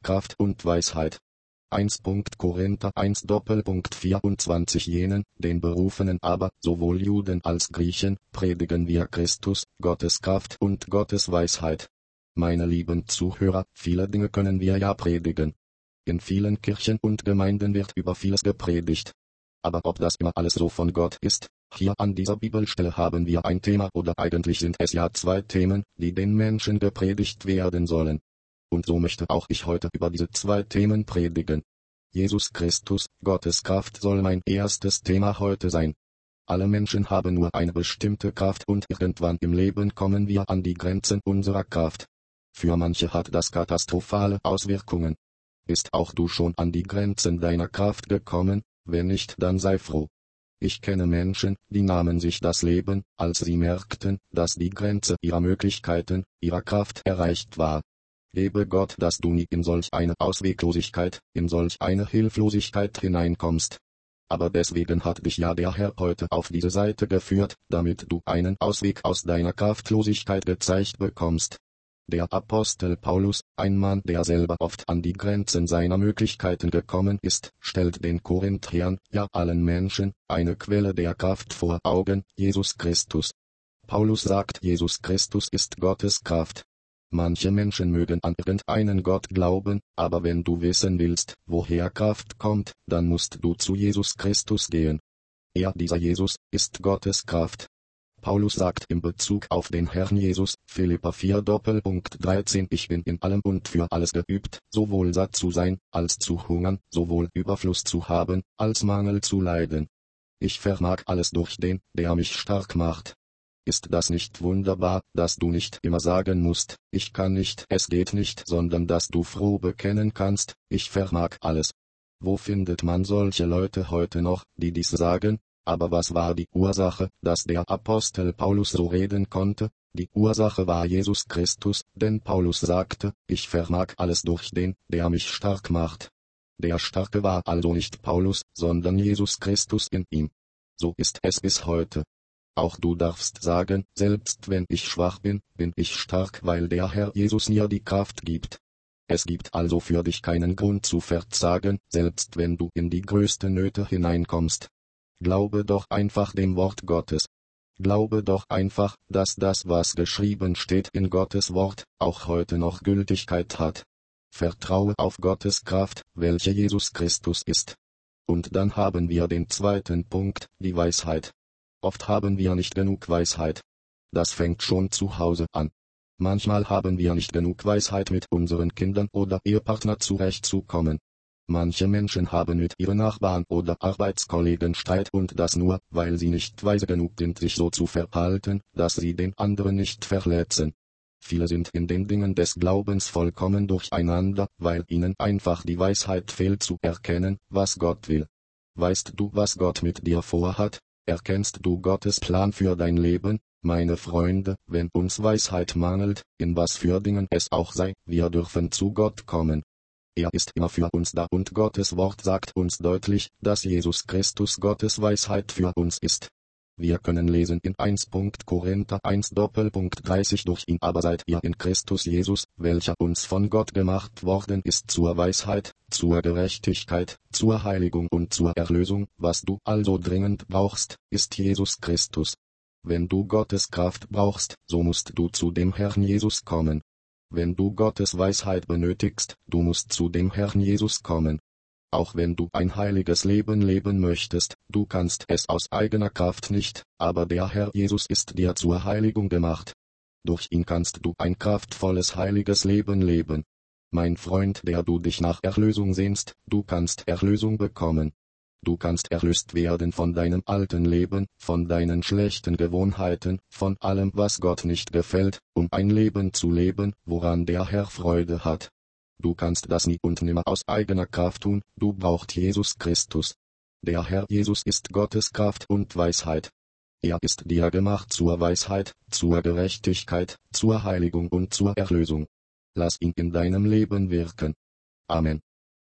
Kraft und Weisheit. 1. Korinther 1 Doppelpunkt 24 Jenen, den Berufenen aber, sowohl Juden als Griechen, predigen wir Christus, Gottes Kraft und Gottes Weisheit. Meine lieben Zuhörer, viele Dinge können wir ja predigen. In vielen Kirchen und Gemeinden wird über vieles gepredigt. Aber ob das immer alles so von Gott ist? Hier an dieser Bibelstelle haben wir ein Thema oder eigentlich sind es ja zwei Themen, die den Menschen gepredigt werden sollen. Und so möchte auch ich heute über diese zwei Themen predigen. Jesus Christus, Gottes Kraft soll mein erstes Thema heute sein. Alle Menschen haben nur eine bestimmte Kraft und irgendwann im Leben kommen wir an die Grenzen unserer Kraft. Für manche hat das katastrophale Auswirkungen. Bist auch du schon an die Grenzen deiner Kraft gekommen? Wenn nicht, dann sei froh. Ich kenne Menschen, die nahmen sich das Leben, als sie merkten, dass die Grenze ihrer Möglichkeiten, ihrer Kraft erreicht war. Gebe Gott, dass du nie in solch eine Ausweglosigkeit, in solch eine Hilflosigkeit hineinkommst. Aber deswegen hat dich ja der Herr heute auf diese Seite geführt, damit du einen Ausweg aus deiner Kraftlosigkeit gezeigt bekommst. Der Apostel Paulus, ein Mann, der selber oft an die Grenzen seiner Möglichkeiten gekommen ist, stellt den Korinthern, ja allen Menschen, eine Quelle der Kraft vor Augen, Jesus Christus. Paulus sagt, Jesus Christus ist Gottes Kraft. Manche Menschen mögen an irgendeinen Gott glauben, aber wenn du wissen willst, woher Kraft kommt, dann musst du zu Jesus Christus gehen. Dieser Jesus, ist Gottes Kraft. Paulus sagt in Bezug auf den Herrn Jesus, Philipper 4 Doppelpunkt 13 Ich bin in allem und für alles geübt, sowohl satt zu sein, als zu hungern, sowohl Überfluss zu haben, als Mangel zu leiden. Ich vermag alles durch den, der mich stark macht. Ist das nicht wunderbar, dass du nicht immer sagen musst, ich kann nicht, es geht nicht, sondern dass du froh bekennen kannst, ich vermag alles. Wo findet man solche Leute heute noch, die dies sagen? Aber was war die Ursache, dass der Apostel Paulus so reden konnte? Die Ursache war Jesus Christus, denn Paulus sagte, ich vermag alles durch den, der mich stark macht. Der Starke war also nicht Paulus, sondern Jesus Christus in ihm. So ist es bis heute. Auch du darfst sagen, selbst wenn ich schwach bin, bin ich stark, weil der Herr Jesus mir die Kraft gibt. Es gibt also für dich keinen Grund zu verzagen, selbst wenn du in die größten Nöte hineinkommst. Glaube doch einfach dem Wort Gottes. Glaube doch einfach, dass das, was geschrieben steht in Gottes Wort, auch heute noch Gültigkeit hat. Vertraue auf Gottes Kraft, welche Jesus Christus ist. Und dann haben wir den zweiten Punkt, die Weisheit. Oft haben wir nicht genug Weisheit. Das fängt schon zu Hause an. Manchmal haben wir nicht genug Weisheit mit unseren Kindern oder Ehepartner zurechtzukommen. Manche Menschen haben mit ihren Nachbarn oder Arbeitskollegen Streit und das nur, weil sie nicht weise genug sind, sich so zu verhalten, dass sie den anderen nicht verletzen. Viele sind in den Dingen des Glaubens vollkommen durcheinander, weil ihnen einfach die Weisheit fehlt zu erkennen, was Gott will. Weißt du, was Gott mit dir vorhat? Erkennst du Gottes Plan für dein Leben? Meine Freunde, wenn uns Weisheit mangelt, in was für Dingen es auch sei, wir dürfen zu Gott kommen. Er ist immer für uns da und Gottes Wort sagt uns deutlich, dass Jesus Christus Gottes Weisheit für uns ist. Wir können lesen in 1. Korinther 1 Doppelpunkt 30 Durch ihn aber seid ihr in Christus Jesus, welcher uns von Gott gemacht worden ist zur Weisheit, zur Gerechtigkeit, zur Heiligung und zur Erlösung. Was du also dringend brauchst, ist Jesus Christus. Wenn du Gottes Kraft brauchst, so musst du zu dem Herrn Jesus kommen. Wenn du Gottes Weisheit benötigst, du musst zu dem Herrn Jesus kommen. Auch wenn du ein heiliges Leben leben möchtest, du kannst es aus eigener Kraft nicht, aber der Herr Jesus ist dir zur Heiligung gemacht. Durch ihn kannst du ein kraftvolles heiliges Leben leben. Mein Freund, der du dich nach Erlösung sehnst, du kannst Erlösung bekommen. Du kannst erlöst werden von deinem alten Leben, von deinen schlechten Gewohnheiten, von allem, was Gott nicht gefällt, um ein Leben zu leben, woran der Herr Freude hat. Du kannst das nie und nimmer aus eigener Kraft tun, du brauchst Jesus Christus. Der Herr Jesus ist Gottes Kraft und Weisheit. Er ist dir gemacht zur Weisheit, zur Gerechtigkeit, zur Heiligung und zur Erlösung. Lass ihn in deinem Leben wirken. Amen.